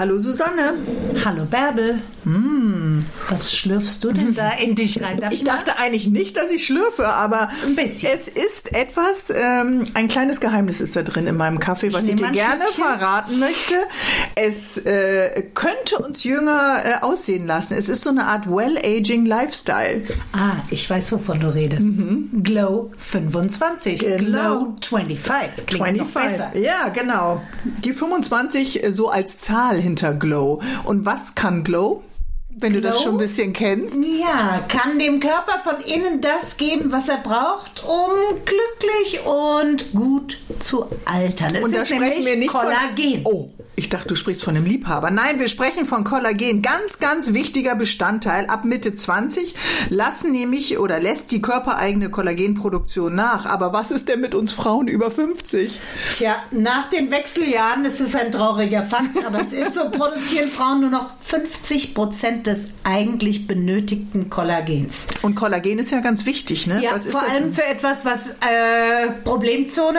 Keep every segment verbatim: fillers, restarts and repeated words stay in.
Hallo Susanne. Hallo Bärbel. Hm. Was schlürfst du denn da in dich rein? Darf ich dachte eigentlich nicht, dass ich schlürfe, aber ein bisschen. Es ist etwas, ähm, ein kleines Geheimnis ist da drin in meinem Kaffee, was ich, ich dir gerne Stückchen. verraten möchte. Es äh, könnte uns jünger äh, aussehen lassen. Es ist so eine Art Well-Aging Lifestyle. Ah, ich weiß, wovon du redest. Mhm. Glow fünfundzwanzig. Genau. Glow fünfundzwanzig. Klingt noch besser. Ja, genau. Die fünfundzwanzig so als Zahl hinter Glow. Und was kann Glow? Wenn Glow? Du das schon ein bisschen kennst. Ja, kann dem Körper von innen das geben, was er braucht, um glücklich und gut zu altern. Es und da ist sprechen wir nicht Kollagen. Von, oh, ich dachte, du sprichst von einem Liebhaber. Nein, wir sprechen von Kollagen. Ganz, ganz wichtiger Bestandteil. Ab Mitte zwanzig lassen nämlich oder lässt die körpereigene Kollagenproduktion nach. Aber was ist denn mit uns Frauen über fünfzig? Tja, nach den Wechseljahren ist es ein trauriger Fakt, aber es ist so, produzieren Frauen nur noch fünfzig Prozent des eigentlich benötigten Kollagens. Und Kollagen ist ja ganz wichtig, ne? Ja, was ist vor das allem denn? für etwas, was äh, Problemzone,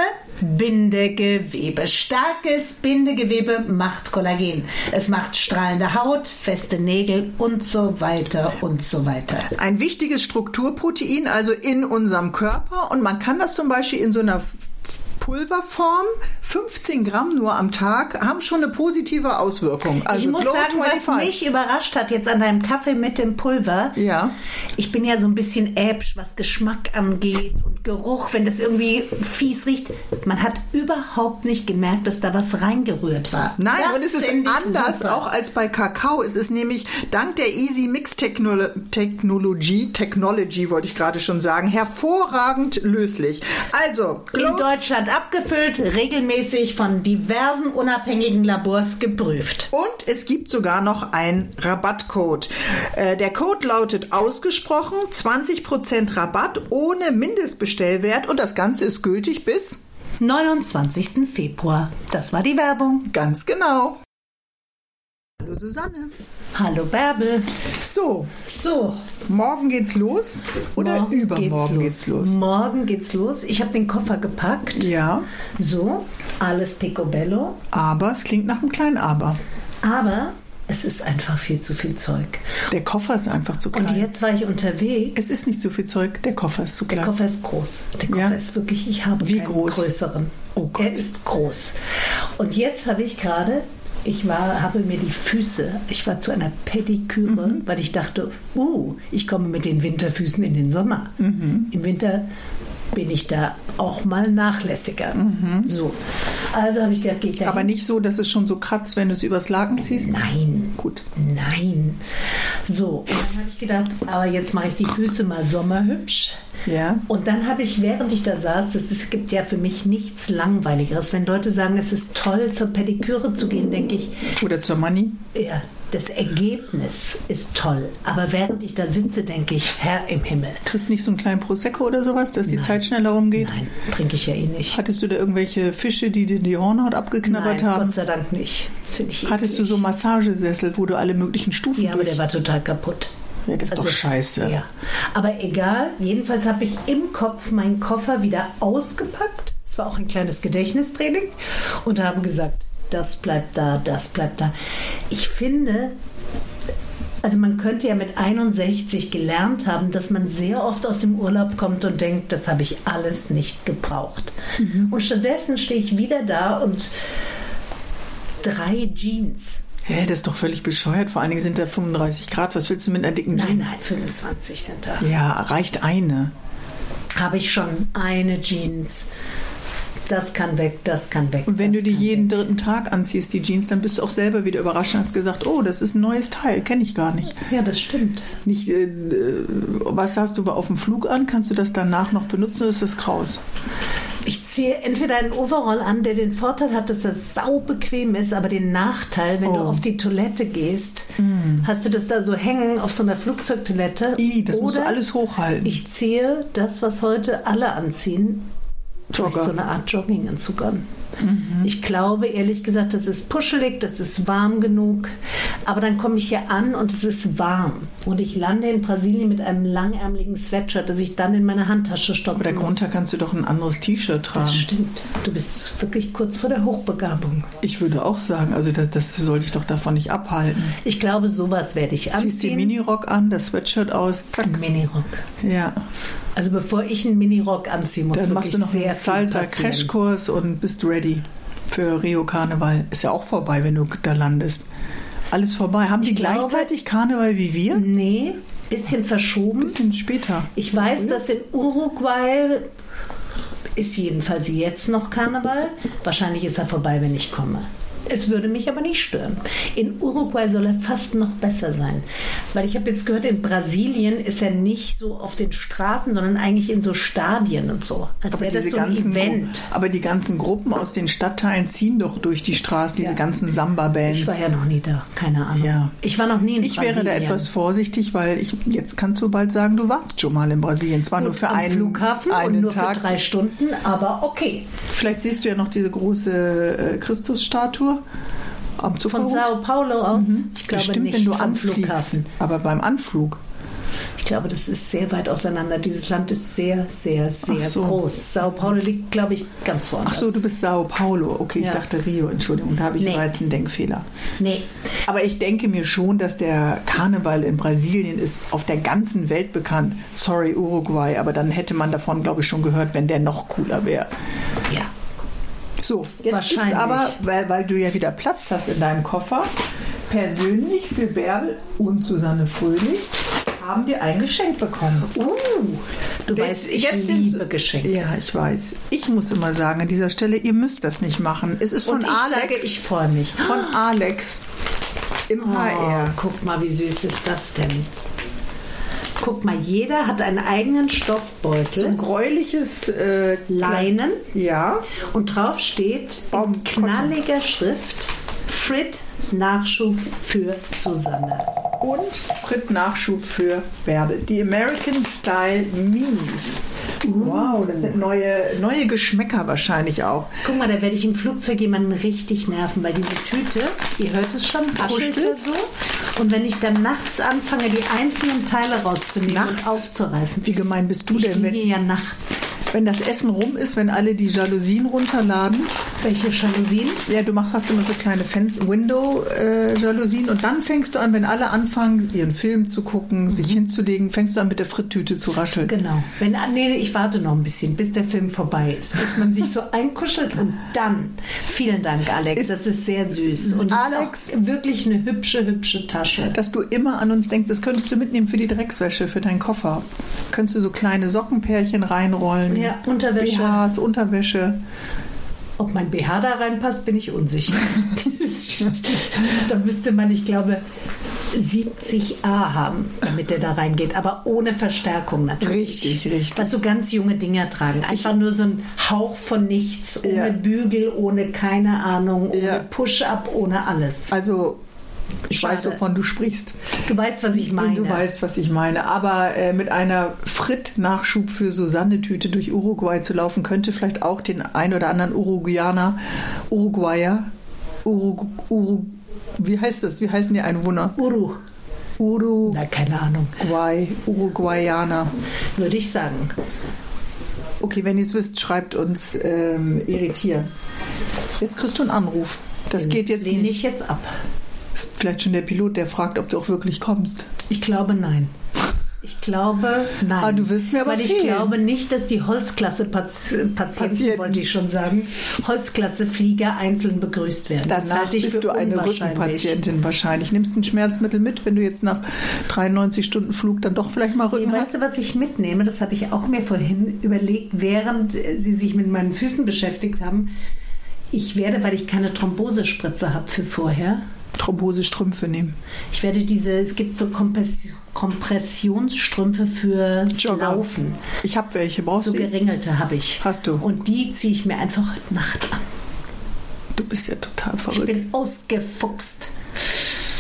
Bindegewebe. Starkes Bindegewebe macht Kollagen. Es macht strahlende Haut, feste Nägel und so weiter und so weiter. Ein wichtiges Strukturprotein, also in unserem Körper. Und man kann das zum Beispiel in so einer Pulverform, fünfzehn Gramm nur am Tag, haben schon eine positive Auswirkung. Also ich muss Glow sagen, fünfundzwanzig. Was mich überrascht hat jetzt an deinem Kaffee mit dem Pulver, ja. Ich bin ja so ein bisschen äpsch, was Geschmack angeht und Geruch, wenn das irgendwie fies riecht. Man hat überhaupt nicht gemerkt, dass da was reingerührt war. Nein, das und es ist anders super. auch als bei Kakao. Es ist nämlich dank der Easy Mix Technolo- Technology, Technology wollte ich gerade schon sagen, hervorragend löslich. Also, Glow in Deutschland abgefüllt, regelmäßig von diversen unabhängigen Labors geprüft. Und es gibt sogar noch einen Rabattcode. Äh, der Code lautet ausgesprochen zwanzig Prozent Rabatt ohne Mindestbestellwert und das Ganze ist gültig bis neunundzwanzigsten Februar. Das war die Werbung. Ganz genau. Hallo Susanne. Hallo Bärbel. So, so. Morgen geht's los oder morgen übermorgen geht's los? geht's los? Morgen geht's los. Ich habe den Koffer gepackt. Ja. So, alles picobello. Aber es klingt nach einem kleinen Aber. Aber es ist einfach viel zu viel Zeug. Der Koffer ist einfach zu klein. Und jetzt war ich unterwegs. Es ist nicht so viel Zeug, der Koffer ist zu klein. Der Koffer ist groß. Der Koffer ja? ist wirklich, ich habe Wie keinen groß? größeren. Oh Gott. Er ist groß. Und jetzt habe ich gerade... Ich war, habe mir die Füße, ich war zu einer Pediküre, mhm. weil ich dachte, uh, ich komme mit den Winterfüßen in den Sommer. Mhm. Im Winter bin ich da auch mal nachlässiger. Mhm. So. Also habe ich gedacht, gehe ich da Aber hin. nicht so, dass es schon so kratzt, wenn du es übers Laken ziehst? Nein. Gut. Nein. So, und dann habe ich gedacht, aber jetzt mache ich die Füße mal sommerhübsch. Ja. Und dann habe ich, während ich da saß, es, es gibt ja für mich nichts Langweiligeres. Wenn Leute sagen, es ist toll, zur Pediküre zu gehen, denke ich... Oder zur Mani? Ja, das Ergebnis ist toll. Aber während ich da sitze, denke ich, Herr im Himmel. Kriegst du nicht so einen kleinen Prosecco oder sowas, dass die Nein. Zeit schneller rumgeht? Nein, trinke ich ja eh nicht. Hattest du da irgendwelche Fische, die dir die Hornhaut abgeknabbert Nein, haben? Gott sei Dank nicht. Das finde ich Hattest eklig. du so Massagesessel, wo du alle möglichen Stufen Ja, aber durch... der war total kaputt. Ja, das ist Also, doch scheiße. Ja. Aber egal, jedenfalls habe ich im Kopf meinen Koffer wieder ausgepackt. Es war auch ein kleines Gedächtnistraining und haben gesagt, das bleibt da, das bleibt da. Ich finde, also man könnte ja mit einundsechzig gelernt haben, dass man sehr oft aus dem Urlaub kommt und denkt, das habe ich alles nicht gebraucht. Mhm. Und stattdessen stehe ich wieder da und drei Jeans. Hä, hey, das ist doch völlig bescheuert. Vor allen Dingen sind da fünfunddreißig Grad. Was willst du mit einer dicken Jeans? Nein, nein, fünfundzwanzig sind da. Ja, reicht eine. Habe ich schon eine Jeans. Das kann weg, das kann weg. Und wenn du die jeden weg. dritten Tag anziehst, die Jeans, dann bist du auch selber wieder überrascht und hast gesagt, oh, das ist ein neues Teil, kenne ich gar nicht. Ja, das stimmt. Nicht, äh, was hast du aber auf dem Flug an? Kannst du das danach noch benutzen oder ist das kraus? Ich ziehe entweder einen Overall an, der den Vorteil hat, dass er sau bequem ist, aber den Nachteil, wenn oh. du auf die Toilette gehst, mm. hast du das da so hängen auf so einer Flugzeugtoilette. I, das Oder musst du alles hochhalten. Ich ziehe das, was heute alle anziehen, Jogger. so eine Art Jogginganzug an. Mhm. Ich glaube, ehrlich gesagt, das ist puschelig, das ist warm genug. Aber dann komme ich hier an und es ist warm. Und ich lande in Brasilien mit einem langärmeligen Sweatshirt, das ich dann in meine Handtasche stopfen Aber muss. darunter kannst du doch ein anderes T-Shirt tragen. Das stimmt. Du bist wirklich kurz vor der Hochbegabung. Ich würde auch sagen, also das, das sollte ich doch davon nicht abhalten. Ich glaube, sowas werde ich anziehen. Ziehst den Minirock an, das Sweatshirt aus, zack. Ein Minirock. Ja. Also bevor ich einen Minirock anziehe, muss dann wirklich machst du noch sehr einen Salsa-Crashkurs und bist ready für Rio Karneval. Ist ja auch vorbei, wenn du da landest. Alles vorbei. Haben die glaube, gleichzeitig Karneval wie wir? Nee, bisschen verschoben. Bisschen später. Ich weiß, dass in Uruguay ist jedenfalls jetzt noch Karneval. Wahrscheinlich ist er vorbei, wenn ich komme. Es würde mich aber nicht stören. In Uruguay soll er fast noch besser sein. Weil ich habe jetzt gehört, in Brasilien ist er nicht so auf den Straßen, sondern eigentlich in so Stadien und so. Als wäre das so ein Event. Gru- aber die ganzen Gruppen aus den Stadtteilen ziehen doch durch die Straßen, diese Ja. ganzen Samba-Bands. Ich war ja noch nie da, keine Ahnung. Ja. Ich war noch nie in Ich Brasilien. wäre da etwas vorsichtig, weil ich jetzt kannst du bald sagen, du warst schon mal in Brasilien. Zwar Gut, nur für am einen, Flughafen einen und nur Tag. für drei Stunden, aber okay. Vielleicht siehst du ja noch diese große äh, Christusstatue am Von Zuckerhut. Sao Paulo aus? Mhm. Ich glaube Bestimmt, nicht wenn du vom anfliegst. Flughafen. Aber beim Anflug. Ich glaube, das ist sehr weit auseinander. Dieses Land ist sehr, sehr, sehr Ach so. groß. Sao Paulo liegt, glaube ich, ganz woanders. Ach so, du bist Sao Paulo. Okay, ich Ja. dachte Rio. Entschuldigung, da habe ich Nee. jetzt einen Denkfehler. Nee, Aber ich denke mir schon, dass der Karneval in Brasilien ist auf der ganzen Welt bekannt. Sorry, Uruguay, aber dann hätte man davon, glaube ich, schon gehört, wenn der noch cooler wäre. ja. So, jetzt Wahrscheinlich. gibt's aber, weil, weil du ja wieder Platz hast in deinem Koffer, persönlich für Bärbel und Susanne Fröhlich haben wir ein Geschenk bekommen. Uh, du Jetzt- weißt, ich jetzt sind's- liebe Geschenke. Ja, ich weiß. Ich muss immer sagen, an dieser Stelle, ihr müsst das nicht machen. Es ist von Und ich Alex. sage, ich freue mich. Von Alex im H Oh, R. guck mal, wie süß ist das denn? Guck mal, jeder hat einen eigenen So Stoffbeutel, ein gräuliches äh, Leinen, Ja. und drauf steht in Baum- knalliger Schrift Frit Nachschub für Susanne. Und Frit Nachschub für Bärbel. Die American Style Minis. Wow, das sind neue, neue Geschmäcker wahrscheinlich auch. Guck mal, da werde ich im Flugzeug jemanden richtig nerven, weil diese Tüte, ihr hört es schon, raschelt Kuschelt. so. Und wenn ich dann nachts anfange, die einzelnen Teile rauszunehmen Nachts? und aufzureißen. Wie gemein bist du Ich denn, fliege wenn, ja nachts. wenn das Essen rum ist, wenn alle die Jalousien runterladen? Welche Jalousien? Ja, du machst, hast immer so kleine Window-Jalousien und dann fängst du an, wenn alle anfangen, ihren Film zu gucken, sich hinzulegen, fängst du an, mit der Fritttüte zu rascheln. Genau. Wenn, nee, ich warte noch ein bisschen, bis der Film vorbei ist, bis man sich so einkuschelt und dann. Vielen Dank, Alex. Ist- das ist sehr süß. Und Alex- ist auch wirklich eine hübsche, hübsche Tasche. Dass du immer an uns denkst, das könntest du mitnehmen für die Dreckswäsche, für deinen Koffer. Könntest du so kleine Sockenpärchen reinrollen. Ja, Unterwäsche. B Hs, Unterwäsche. Ob mein B H da reinpasst, bin ich unsicher. Da müsste man, ich glaube, siebzig A haben, damit der da reingeht, aber ohne Verstärkung natürlich. Richtig, richtig. Was so ganz junge Dinger tragen. Einfach nur so ein Hauch von nichts, ohne Ja. Bügel, ohne keine Ahnung, ohne Ja. Push-Up, ohne alles. Also, ich Schade. weiß, wovon du sprichst. Du weißt, was ich meine. Du weißt, was ich meine. Aber äh, mit einer Frit-Nachschub für Susanne-Tüte durch Uruguay zu laufen, könnte vielleicht auch den ein oder anderen Uruguayaner, Uruguayer, Uru, Uru, wie heißt das? Wie heißen die Einwohner? Uru. Uruguay, Na, keine Ahnung. Uruguayaner. Würde ich sagen. Okay, wenn ihr es wisst, schreibt uns ähm, irritieren. Jetzt kriegst du einen Anruf. Das Den geht jetzt lehne nicht. ich jetzt ab. Ist vielleicht schon der Pilot, der fragt, ob du auch wirklich kommst. Ich glaube, nein. Ich glaube, nein. Ah, du wirst mir aber Weil ich fehlen. glaube nicht, dass die Holzklasse-Patienten, Patienten. wollte ich schon sagen, Holzklasse-Flieger einzeln begrüßt werden. Das Danach halte ich bist für du eine unwahrscheinlich. Rückenpatientin wahrscheinlich. Nimmst ein Schmerzmittel mit, wenn du jetzt nach dreiundneunzig Stunden Flug dann doch vielleicht mal Rücken Nee, hast? weißt du, was ich mitnehme? Das habe ich auch mir vorhin überlegt, während Sie sich mit meinen Füßen beschäftigt haben. Ich werde, weil ich keine Thrombosespritze habe für vorher, Thrombosestrümpfe nehmen. ich werde diese, es gibt so Kompress- Kompressionsstrümpfe für Jogger. Laufen. Ich habe welche. Brauchst So du? geringelte habe ich. Hast du? Und die ziehe ich mir einfach heute Nacht an. Du bist ja total Ich verrückt. bin ausgefuchst.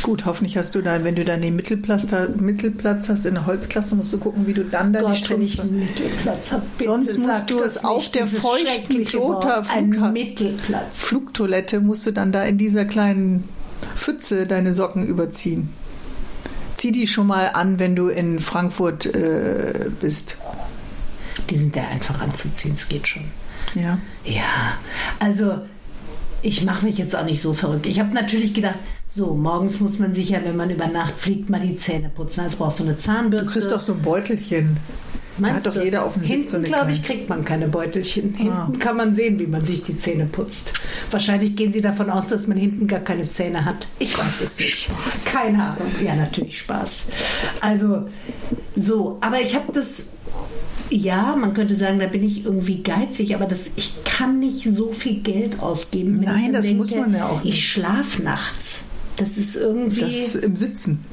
Gut, hoffentlich hast du dann, wenn du dann den Mittelplatz, Mittelplatz hast in der Holzklasse, musst du gucken, wie du dann da Gott, die Strümpfe... wenn ich einen Mittelplatz habe, bitte Sonst musst sag du das es auf nicht, der dieses feuchten schreckliche Wort. Kloter Ein Flugha- Mittelplatz. Flugtoilette musst du dann da in dieser kleinen Pfütze deine Socken überziehen. Zieh die schon mal an, wenn du in Frankfurt äh, bist. Die sind ja einfach anzuziehen, es geht schon. Ja. Ja, also ich mache mich jetzt auch nicht so verrückt. Ich habe natürlich gedacht, so, morgens muss man sich ja, wenn man über Nacht fliegt, mal die Zähne putzen. Also brauchst du eine Zahnbürste. Du kriegst doch so ein Beutelchen. Meinst da hat doch du? jeder auf dem Sitz so Hinten, eine glaube ich, kleine- kriegt man keine Beutelchen. Hinten Ah. kann man sehen, wie man sich die Zähne putzt. Wahrscheinlich gehen sie davon aus, dass man hinten gar keine Zähne hat. Ich weiß es nicht. Spaß. Keine Ahnung. Ja, natürlich Spaß. Also, so. Aber ich habe das... Ja, man könnte sagen, da bin ich irgendwie geizig, aber das, ich kann nicht so viel Geld ausgeben. Wenn Nein, ich dann das denke, muss man ja auch nicht. Ich schlafe nachts. Das ist irgendwie... Das ist im Sitzen.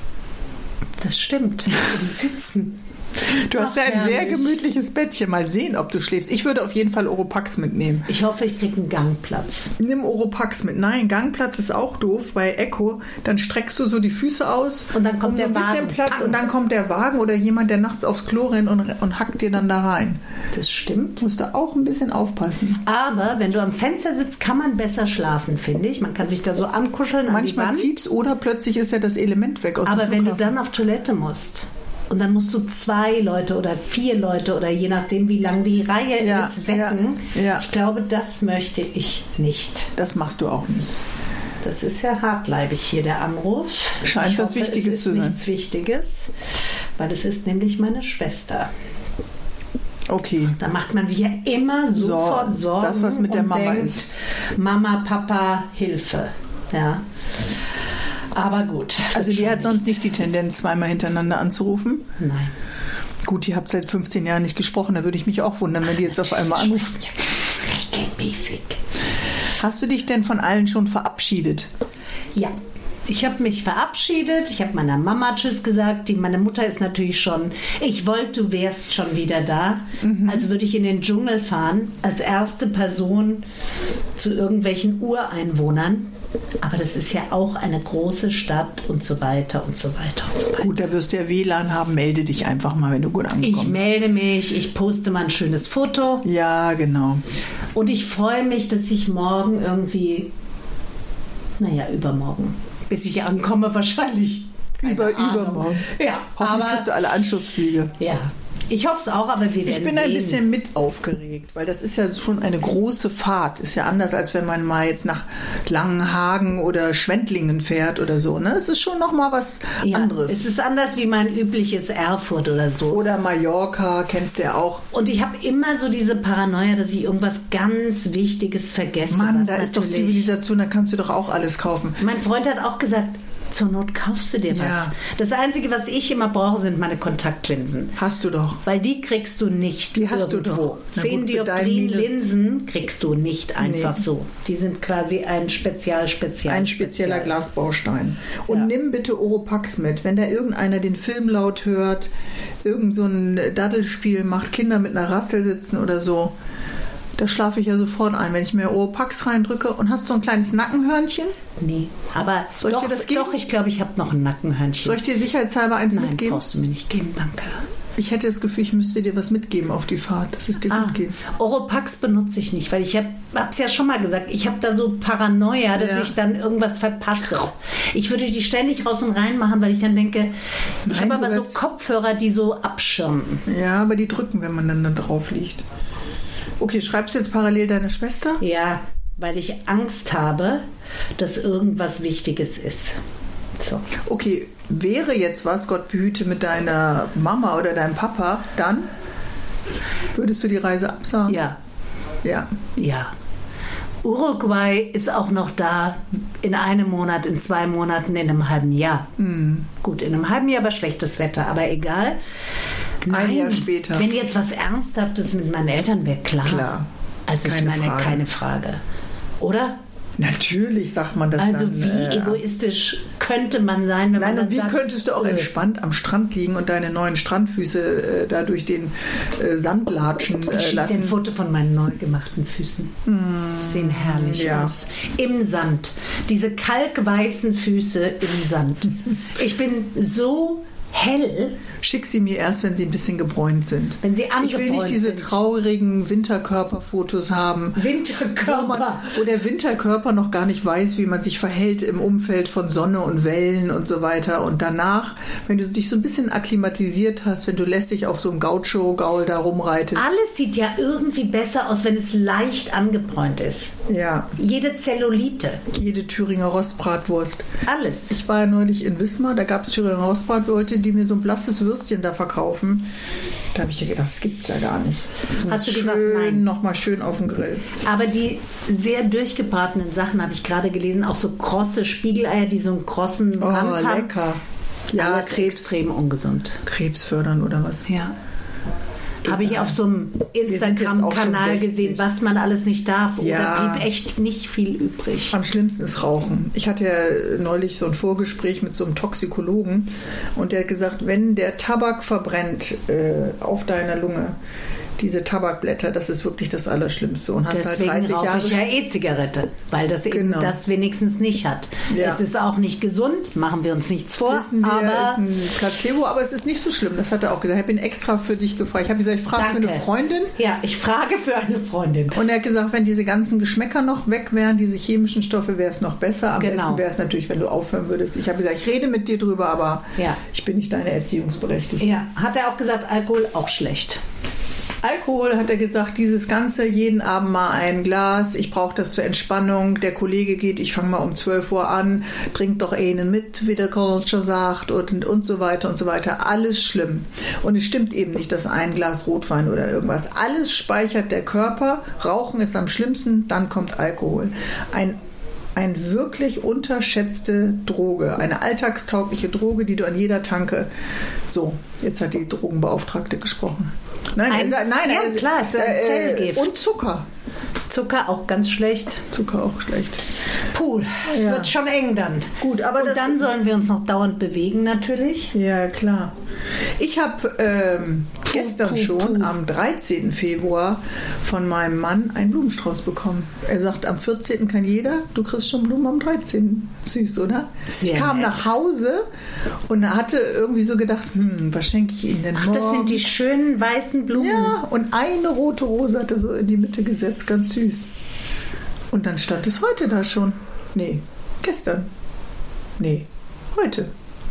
Das stimmt. Im Sitzen. Du hast Ach, ja ein sehr herrlich. gemütliches Bettchen. Mal sehen, ob du schläfst. Ich würde auf jeden Fall Oropax mitnehmen. Ich hoffe, ich kriege einen Gangplatz. Nimm Oropax mit. Nein, Gangplatz ist auch doof. Bei Echo, dann streckst du so die Füße aus. Und dann kommt um so der ein bisschen Wagen. Platz. Pang. Und dann kommt der Wagen oder jemand, der nachts aufs Klo rennt und, und hackt dir dann da rein. Das stimmt. Musst du auch ein bisschen aufpassen. Aber wenn du am Fenster sitzt, kann man besser schlafen, finde ich. Man kann sich da so ankuscheln Manchmal an die Wand. zieht's oder plötzlich ist ja das Element weg aus Aber dem wenn du Flughafen. dann auf Toilette musst und dann musst du zwei Leute oder vier Leute oder je nachdem, wie lang die Reihe Ja, ist, wecken. ja, ja. Ich glaube, das möchte ich nicht. Das machst du auch nicht. Das ist ja hartleibig hier, der Anruf. Scheint ich was hoffe, Wichtiges es ist zu sein. nichts Wichtiges, weil es ist nämlich meine Schwester. Okay. Da macht man sich ja immer sofort So, Sorgen das, was mit der und Mama denkt, ist. Mama, Papa, Hilfe. Ja. Aber gut. Also die hat sonst nicht die Tendenz, zweimal hintereinander anzurufen? Nein. Gut, ihr habt seit fünfzehn Jahren nicht gesprochen, da würde ich mich auch wundern, wenn die jetzt auf einmal anruft. Ja, regelmäßig. Hast du dich denn von allen schon verabschiedet? Ja. Ich habe mich verabschiedet, ich habe meiner Mama Tschüss gesagt, die, meine Mutter ist natürlich schon, ich wollte, du wärst schon wieder da, mhm. also würde ich in den Dschungel fahren, als erste Person zu irgendwelchen Ureinwohnern, aber das ist ja auch eine große Stadt und so weiter und so weiter und so weiter. Gut, da wirst du ja W L A N haben, melde dich einfach mal, wenn du gut angekommen bist. Ich melde mich, ich poste mal ein schönes Foto Ja, genau. und ich freue mich, dass ich morgen irgendwie, naja, übermorgen, bis ich ankomme wahrscheinlich. Keine Über, Ahnung. übermorgen. Ja, Hoffentlich aber, kriegst du alle Anschlussflüge. ja, ich hoffe es auch, aber wir werden Ich bin sehen. ein bisschen mit aufgeregt, weil das ist ja schon eine große Fahrt. Ist ja anders, als wenn man mal jetzt nach Langenhagen oder Schwendlingen fährt oder so. Ne? Es ist schon noch mal was ja, anderes. Es ist anders wie mein übliches Erfurt oder so. Oder Mallorca, kennst du ja auch. Und ich habe immer so diese Paranoia, dass ich irgendwas ganz Wichtiges vergesse. Mann, was da ist doch natürlich- Zivilisation, da kannst du doch auch alles kaufen. Mein Freund hat auch gesagt, zur Not kaufst du dir Ja. was. Das Einzige, was ich immer brauche, sind meine Kontaktlinsen. Hast du doch. Weil die kriegst du nicht Die hast du irgendwo. doch. Na Zehn gut, mit deinem Dioptrien Minus- Linsen kriegst du nicht einfach Nee. so. Die sind quasi ein Spezial, Spezial, Ein spezieller Spezial. Glasbaustein. Und Ja. nimm bitte Oropax mit. Wenn da irgendeiner den Film laut hört, irgend so ein Daddelspiel macht, Kinder mit einer Rassel sitzen oder so, da schlafe ich ja sofort ein, wenn ich mir Oropax reindrücke. Und hast so ein kleines Nackenhörnchen? Nee, aber Soll ich doch, dir das geben? doch, ich glaube, ich habe noch ein Nackenhörnchen. Soll ich dir sicherheitshalber eins Nein, mitgeben? brauchst du mir nicht geben, danke. Ich hätte das Gefühl, ich müsste dir was mitgeben auf die Fahrt, dass es dir Ah, gut geht. Oropax benutze ich nicht, weil ich habe es ja schon mal gesagt, ich habe da so Paranoia, dass Ja. ich dann irgendwas verpasse. Ich würde die ständig raus und rein machen, weil ich dann denke, ich Nein, habe du aber so wirst- Kopfhörer, die so abschirmen. Ja, aber die drücken, wenn man dann da drauf liegt. Okay, schreibst du jetzt parallel deiner Schwester? Ja, weil ich Angst habe, dass irgendwas Wichtiges ist. So. Okay, wäre jetzt was, Gott behüte, mit deiner Mama oder deinem Papa, dann würdest du die Reise absagen? Ja, Ja. ja. Uruguay ist auch noch da in einem Monat, in zwei Monaten, in einem halben Jahr. Hm. Gut, in einem halben Jahr war schlechtes Wetter, aber egal. Nein, Ein Jahr später. Wenn jetzt was Ernsthaftes mit meinen Eltern wäre, klar. Klar. Also Keine ich meine, Frage. keine Frage. Oder? Natürlich sagt man das Also dann. wie äh, egoistisch könnte man sein, wenn Nein, man und wie dann sagt, könntest du auch äh, entspannt am Strand liegen und deine neuen Strandfüße äh, da durch den äh, Sand latschen äh, ich schicke dir lassen? ein Foto von meinen neu gemachten Füßen. Mm, die sehen herrlich ja. aus. Im Sand. Diese kalkweißen Füße im Sand. Ich bin so hell. Schick sie mir erst, wenn sie ein bisschen gebräunt sind. Wenn sie Ich will nicht diese sind. traurigen Winterkörperfotos haben. Winterkörper. Wo, man, wo der Winterkörper noch gar nicht weiß, wie man sich verhält im Umfeld von Sonne und Wellen und so weiter. Und danach, wenn du dich so ein bisschen akklimatisiert hast, wenn du lässig auf so einem Gaucho-Gaul da rumreitest. Alles sieht ja irgendwie besser aus, wenn es leicht angebräunt ist. Ja. Jede Zellulite. Jede Thüringer Rostbratwurst. Alles. Ich war ja neulich in Wismar, da gab es Thüringer Rostbratwurst, die mir so ein blasses Würstchen da verkaufen. Da habe ich ja gedacht, das gibt's ja gar nicht. Das Hast du schön, gesagt, nein? Nochmal schön auf dem Grill. Aber die sehr durchgebratenen Sachen habe ich gerade gelesen, auch so krosse Spiegeleier, die so einen krossen Oh, Rand haben. lecker. Ja, Alles Krebs, extrem ungesund. Krebs fördern oder was? Ja. Habe ich auf so einem sind jetzt auch Instagram-Kanal schon gesehen, was man alles nicht darf. Oder Ja. blieb echt nicht viel übrig. Am schlimmsten ist Rauchen. Ich hatte ja neulich so ein Vorgespräch mit so einem Toxikologen und der hat gesagt, wenn der Tabak verbrennt äh, auf deiner Lunge, diese Tabakblätter, das ist wirklich das Allerschlimmste. Und hast Deswegen halt dreißig rauche Jahre ich ja E-Zigarette, weil das eben Genau. das wenigstens nicht hat. Ja. Es ist auch nicht gesund, machen wir uns nichts vor. Wissen wir, aber ist ein Placebo, aber es ist nicht so schlimm. Das hat er auch gesagt. Ich bin extra für dich gefragt. Ich habe gesagt, ich frage für Danke. eine Freundin. ja, ich frage für eine Freundin. Und er hat gesagt, wenn diese ganzen Geschmäcker noch weg wären, diese chemischen Stoffe, wäre es noch besser. Am Genau. besten wäre es natürlich, wenn du aufhören würdest. Ich habe gesagt, ich rede mit dir drüber, aber Ja. ich bin nicht deine Erziehungsberechtigte. Ja, hat er auch gesagt, Alkohol auch schlecht. Alkohol, hat er gesagt, dieses Ganze, jeden Abend mal ein Glas, ich brauche das zur Entspannung, der Kollege geht, ich fange mal um zwölf Uhr an, trinkt doch einen mit, wie der Culture sagt und, und so weiter und so weiter. Alles schlimm. Und es stimmt eben nicht, dass ein Glas Rotwein oder irgendwas. Alles speichert der Körper, Rauchen ist am schlimmsten, dann kommt Alkohol. Ein Ein wirklich unterschätzte Droge, eine alltagstaugliche Droge, die du an jeder Tanke. So, jetzt hat die Drogenbeauftragte gesprochen. Nein, Ein- er, nein, ja, er, klar, es ist ein Zellgift. Und Zucker. Zucker auch ganz schlecht. Zucker auch schlecht. Puh, es Ja. wird schon eng dann. Gut, aber Und das- dann sollen wir uns noch dauernd bewegen natürlich. Ja, klar. Ich habe ähm, gestern puh, schon, puh. am dreizehnten Februar, von meinem Mann einen Blumenstrauß bekommen. Er sagt, am vierzehnten kann jeder, du kriegst schon Blumen am dreizehnten Süß, oder? Sehr ich kam nett. nach Hause und hatte irgendwie so gedacht, hm, was schenke ich Ihnen denn Ach, morgen? das sind die schönen weißen Blumen. Ja, und eine rote Rose hat er so in die Mitte gesetzt, ganz süß. Und dann stand es heute da schon. Nee, gestern. Nee, heute.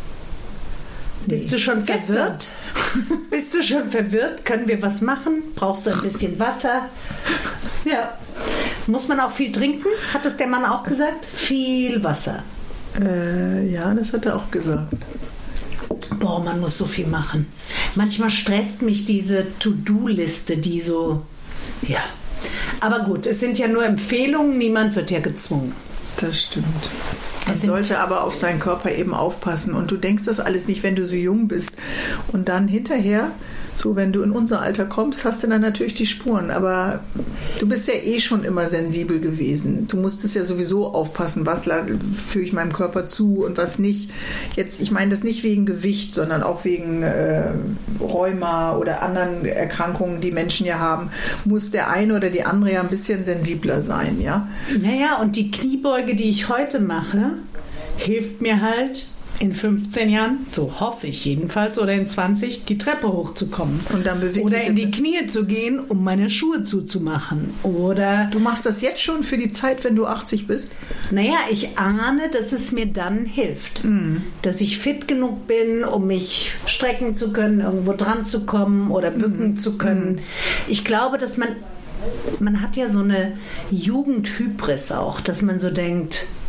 Bist du schon Gestern. verwirrt? Bist du schon verwirrt? Können wir was machen? Brauchst du ein bisschen Wasser? Ja. Muss man auch viel trinken? Hat es der Mann auch gesagt? Viel Wasser. Äh, ja, das hat er auch gesagt. Boah, man muss so viel machen. Manchmal stresst mich diese To-Do-Liste, die so, ja. Aber gut, es sind ja nur Empfehlungen, niemand wird ja gezwungen. Das stimmt. Man Es sind- sollte aber auf seinen Körper eben aufpassen. Und du denkst das alles nicht, wenn du so jung bist. Und dann hinterher, so wenn du in unser Alter kommst, hast du dann natürlich die Spuren. Aber du bist ja eh schon immer sensibel gewesen. Du musstest ja sowieso aufpassen, was la- führe ich meinem Körper zu und was nicht. Jetzt, ich meine das nicht wegen Gewicht, sondern auch wegen äh, Rheuma oder anderen Erkrankungen, die Menschen ja haben. Muss der eine oder die andere ja ein bisschen sensibler sein, ja? Naja, und die Kniebeuge, die ich heute mache, hilft mir halt in fünfzehn Jahren, so hoffe ich jedenfalls, oder in zwanzig, die Treppe hochzukommen. Und dann bewegt Oder sich in jetzt- die Knie zu gehen, um meine Schuhe zuzumachen. Oder, Du machst das jetzt schon für die Zeit, wenn du achtzig bist? naja, ich ahne, dass es mir dann hilft. Dass ich fit genug bin, um mich strecken zu können, irgendwo dran zu kommen oder bücken zu können. Ich glaube, dass man, man hat ja so eine Jugendhybris auch, dass man so denkt,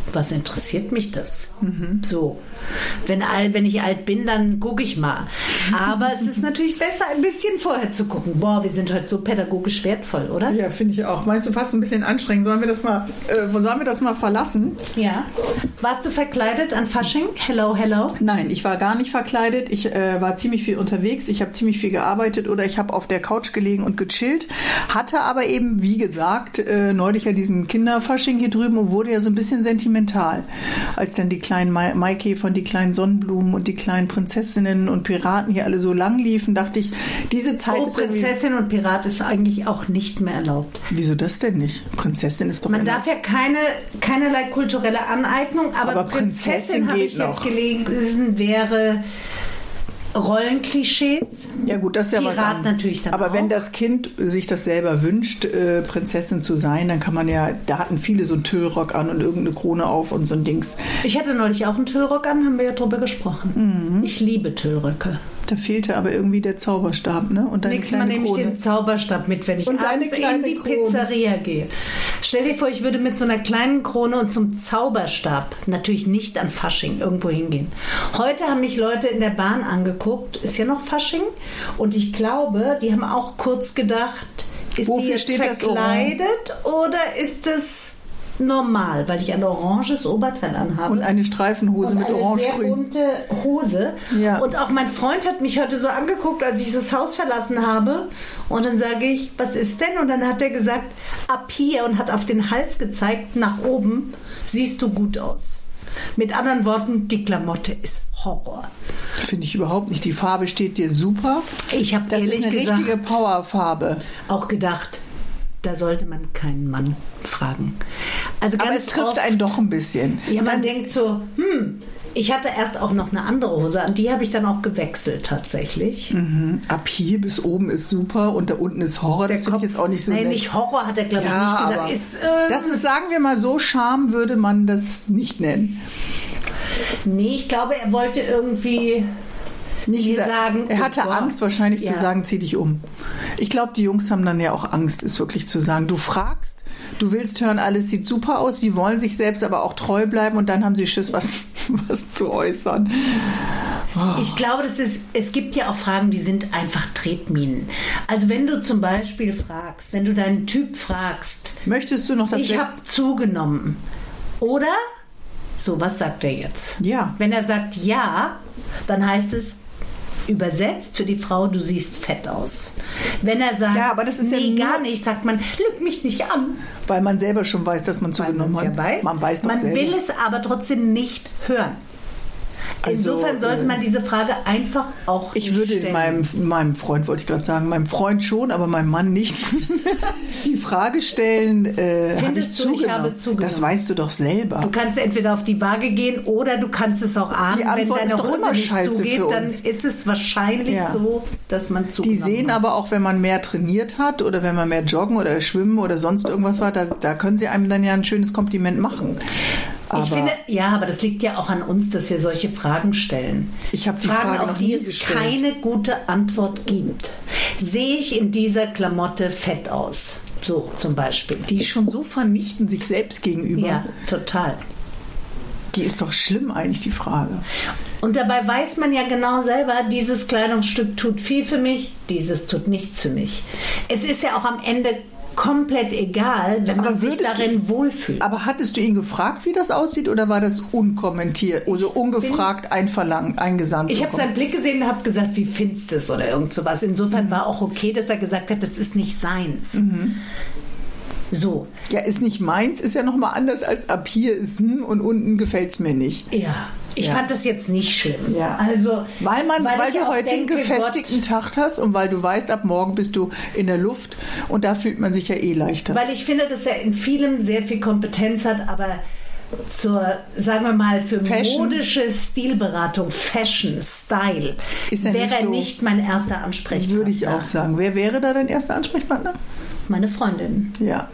was interessiert mich das? Mhm. So. Wenn, alt, wenn ich alt bin, dann gucke ich mal. Aber es ist natürlich besser, ein bisschen vorher zu gucken. Boah, wir sind heute so pädagogisch wertvoll, oder? Ja, finde ich auch. Meinst du fast ein bisschen anstrengend? Sollen wir das mal, äh, sollen wir das mal verlassen? Ja. Warst du verkleidet an Fasching? Hello, hello? Nein, ich war gar nicht verkleidet. Ich äh, war ziemlich viel unterwegs. Ich habe ziemlich viel gearbeitet oder ich habe auf der Couch gelegen und gechillt. Hatte aber eben, wie gesagt, äh, neulich ja diesen Kinderfasching hier drüben und wurde ja so ein bisschen sentimental. Als dann die kleinen Ma- Maikäfer und die kleinen Sonnenblumen und die kleinen Prinzessinnen und Piraten hier alle so lang liefen, dachte ich, diese Zeit oh, ist Prinzessin und Pirat ist eigentlich auch nicht mehr erlaubt. Wieso das denn nicht? Prinzessin ist doch Man immer... darf ja keine, keinerlei kulturelle Aneignung, aber, aber Prinzessin, Prinzessin habe ich noch. jetzt gelesen, wäre Rollenklischees. Ja gut, das ist ja Pirat was anderes. Natürlich dann aber auch. wenn das Kind sich das selber wünscht, äh, Prinzessin zu sein, dann kann man ja, da hatten viele so einen Tüllrock an und irgendeine Krone auf und so ein Dings. Ich hatte neulich auch einen Tüllrock an, haben wir ja drüber gesprochen. Mhm. Ich liebe Tüllröcke. Da fehlte aber irgendwie der Zauberstab, ne? Und deine Nächstes Mal nehme ich den Zauberstab mit, wenn ich und abends in die Krone. Pizzeria gehe. Stell dir vor, ich würde mit so einer kleinen Krone und zum Zauberstab natürlich nicht an Fasching irgendwo hingehen. Heute haben mich Leute in der Bahn angeguckt, ist ja noch Fasching, und ich glaube, die haben auch kurz gedacht, ist Wofür die jetzt steht das verkleidet oder ist es normal, weil ich ein oranges Oberteil anhabe. Und eine Streifenhose und mit eine orange-grün. sehr bunte Hose. Ja. Und auch mein Freund hat mich heute so angeguckt, als ich das Haus verlassen habe. Und dann sage ich, was ist denn? Und dann hat er gesagt, ab hier, und hat auf den Hals gezeigt, nach oben, siehst du gut aus. Mit anderen Worten, die Klamotte ist Horror. Finde ich überhaupt nicht. Die Farbe steht dir super. Ich habe Das ehrlich ist eine gesagt richtige Powerfarbe. auch gedacht, da sollte man keinen Mann fragen. Also ganz Aber es trifft oft, einen doch ein bisschen. Ja, man denkt so, hm, ich hatte erst auch noch eine andere Hose an, die habe ich dann auch gewechselt tatsächlich. Mhm. Ab hier bis oben ist super und da unten ist Horror. Das finde ich jetzt auch nicht so Nein, nett. nicht Horror hat er, glaube ich, Ja, nicht gesagt. aber Ist, ähm, das ist, sagen wir mal so, Charme würde man das nicht nennen. nee, ich glaube, er wollte irgendwie Nicht mir sa- sagen, er oh hatte Gott. Angst wahrscheinlich Ja. zu sagen, zieh dich um. Ich glaube, die Jungs haben dann ja auch Angst, es wirklich zu sagen. Du fragst, du willst hören, alles sieht super aus, sie wollen sich selbst aber auch treu bleiben und dann haben sie Schiss, was, was zu äußern. Oh. Ich glaube, das ist, es gibt ja auch Fragen, die sind einfach Tretminen. Also wenn du zum Beispiel fragst, wenn du deinen Typ fragst, Möchtest du noch das ich Letzte- habe zugenommen, oder? So, was sagt er jetzt? Ja. Wenn er sagt ja, dann heißt es, übersetzt für die Frau, du siehst fett aus. Wenn er sagt, Ja, aber das ist ja nee, nur- gar nicht, sagt man, lüg mich nicht an. Weil man selber schon weiß, dass man Weil zugenommen man's hat. ja weiß. Man weiß doch Man selber. will es aber trotzdem nicht hören. Also, Insofern sollte äh, man diese Frage einfach auch Ich nicht würde stellen. meinem, meinem Freund, wollte ich gerade sagen, meinem Freund schon, aber meinem Mann nicht, die Frage stellen, äh, habe ich Findest du, ich zugenommen? habe zugenommen? Das weißt du doch selber. Du kannst entweder auf die Waage gehen oder du kannst es auch ahnen. Die Antwort Wenn ist deine doch Hose immer nicht scheiße zugeht, für dann uns. ist es wahrscheinlich Ja. so, dass man Die zugenommen sehen hat. aber auch, wenn man mehr trainiert hat oder wenn man mehr joggen oder schwimmen oder sonst irgendwas hat, da, da können sie einem dann ja ein schönes Kompliment machen. Aber Ich finde, ja, aber das liegt ja auch an uns, dass wir solche Fragen stellen. Ich habe die Fragen, Frage auf noch die nie es gestellt. keine gute Antwort gibt. Sehe ich in dieser Klamotte fett aus? So zum Beispiel. die ist schon so vernichten sich selbst gegenüber. Ja, total. Die ist doch schlimm eigentlich, die Frage. Und dabei weiß man ja genau selber, dieses Kleidungsstück tut viel für mich, dieses tut nichts für mich. Es ist ja auch am Ende komplett egal, wenn Aber man sich würdest darin du- wohlfühlt. Aber hattest du ihn gefragt, wie das aussieht, oder war das unkommentiert, also ungefragt einverlangt, eingesandt? Ich habe bekommen? seinen Blick gesehen und habe gesagt, wie findest du es oder irgend sowas. Insofern war auch okay, dass er gesagt hat, das ist nicht seins. Mhm. So, Ja, ist nicht meins, ist ja nochmal anders als ab hier ist hm, und unten gefällt's mir nicht. ja. Ich Ja. fand das jetzt nicht schlimm. Ja. Also, Weil, man, weil, ich du auch heute denke, einen gefestigten Gott, Tag hast und weil du weißt, ab morgen bist du in der Luft und da fühlt man sich ja eh leichter. Weil ich finde, dass er in vielem sehr viel Kompetenz hat, aber zur, sagen wir mal, für Fashion. modische Stilberatung, Fashion, Style, Ist er wäre nicht er so- nicht mein erster Ansprechpartner. Würde ich auch sagen. Wer wäre da dein erster Ansprechpartner? Meine Freundin. Ja.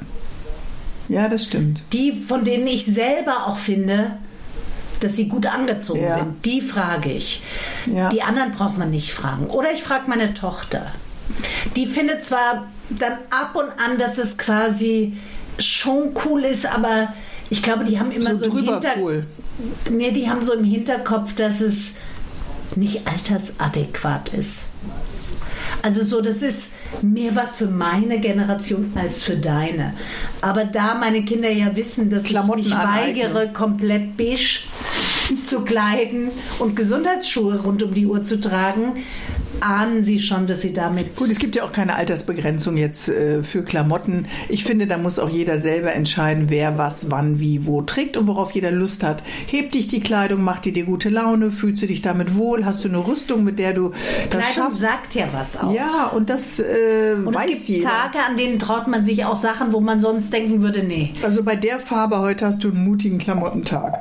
Ja, das stimmt. Die, von denen ich selber auch finde, dass sie gut angezogen Ja. sind, die frage ich. Ja. Die anderen braucht man nicht fragen. Oder ich frage meine Tochter. Die findet zwar dann ab und an, dass es quasi schon cool ist, aber Ich glaube, die haben immer so, so, drüber im Hinter- cool. Nee, die haben so im Hinterkopf, dass es nicht altersadäquat ist. Also so, das ist mehr was für meine Generation als für deine. Aber da meine Kinder ja wissen, dass Klamotten ich mich aneignen. weigere, komplett beige zu kleiden und Gesundheitsschuhe rund um die Uhr zu tragen, ahnen sie schon, dass sie damit... Gut, es gibt ja auch keine Altersbegrenzung jetzt äh, für Klamotten. Ich finde, da muss auch jeder selber entscheiden, wer was, wann, wie, wo trägt und worauf jeder Lust hat. Hebt dich die Kleidung, macht die dir gute Laune, fühlst du dich damit wohl, hast du eine Rüstung, mit der du das Kleidung schaffst? sagt ja was auch. Ja, und das äh, Und weiß es gibt jeder. Tage, an denen traut man sich auch Sachen, wo man sonst denken würde, nee. Also bei der Farbe heute hast du einen mutigen Klamottentag.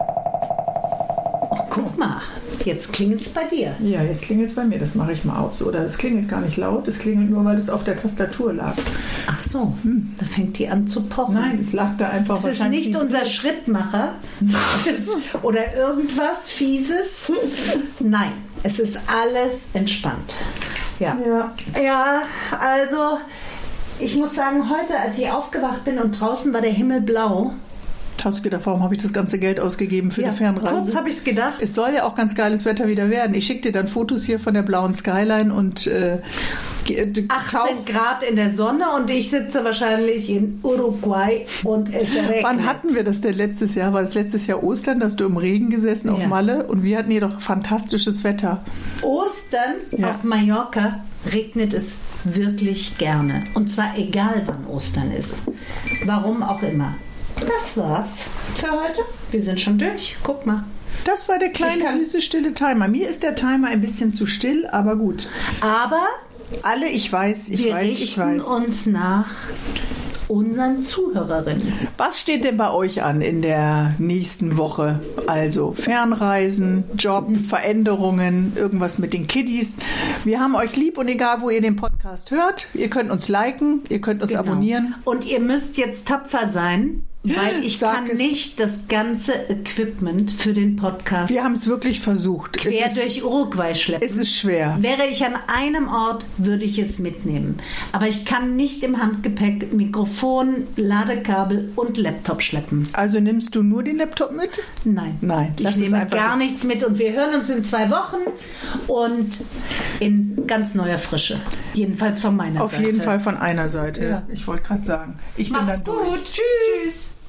Ach, guck mal, jetzt klingelt es bei dir. Ja, jetzt klingelt es bei mir. Das mache ich mal aus. Oder es klingelt gar nicht laut. Es klingelt nur, weil es auf der Tastatur lag. Ach so, hm, da fängt die an zu pochen. Nein, es lag da einfach. Es ist wahrscheinlich nicht wie- unser Schrittmacher das, oder irgendwas Fieses. Nein, es ist alles entspannt. Ja. Ja. Ja, also ich muss sagen, heute, als ich aufgewacht bin und draußen war der Himmel blau. Hast du gedacht, warum habe ich das ganze Geld ausgegeben für Ja, eine Fernreise? kurz habe ich es gedacht. Es soll ja auch ganz geiles Wetter wieder werden. Ich schicke dir dann Fotos hier von der blauen Skyline und äh, ge- d- achtzehn Grad in der Sonne und ich sitze wahrscheinlich in Uruguay und es regnet. Wann hatten wir das denn letztes Jahr? War das letztes Jahr Ostern, dass du im Regen gesessen auf Ja. Malle und wir hatten hier doch fantastisches Wetter. Ostern Ja. auf Mallorca regnet es wirklich gerne. Und zwar egal, wann Ostern ist. Warum auch immer. Das war's für heute. Wir sind schon durch. Guck mal. Das war der kleine, Ich kann- süße, stille Timer. Mir ist der Timer ein bisschen zu still, aber gut. Aber Alle, ich weiß, ich wir weiß, ich richten weiß. uns nach unseren Zuhörerinnen. Was steht denn bei euch an in der nächsten Woche? Also Fernreisen, Job, Veränderungen, irgendwas mit den Kiddies. Wir haben euch lieb und egal, wo ihr den Podcast hört, ihr könnt uns liken, ihr könnt uns Genau. abonnieren. Und ihr müsst jetzt tapfer sein, weil ich Sag kann es. nicht das ganze Equipment für den Podcast Wir haben es wirklich versucht. quer es ist, durch Uruguay schleppen. es ist schwer. Wäre ich an einem Ort, würde ich es mitnehmen. Aber ich kann nicht im Handgepäck Mikrofon, Ladekabel und Laptop schleppen. Also nimmst du nur den Laptop mit? Nein. Nein, Ich lass es nehme einfach gar weg. nichts mit und wir hören uns in zwei Wochen und in ganz neuer Frische. Jedenfalls von meiner Auf Seite. jeden Fall von einer Seite. Ja. Ich wollte gerade sagen. Ich bin Macht's dann durch. gut. Tschüss.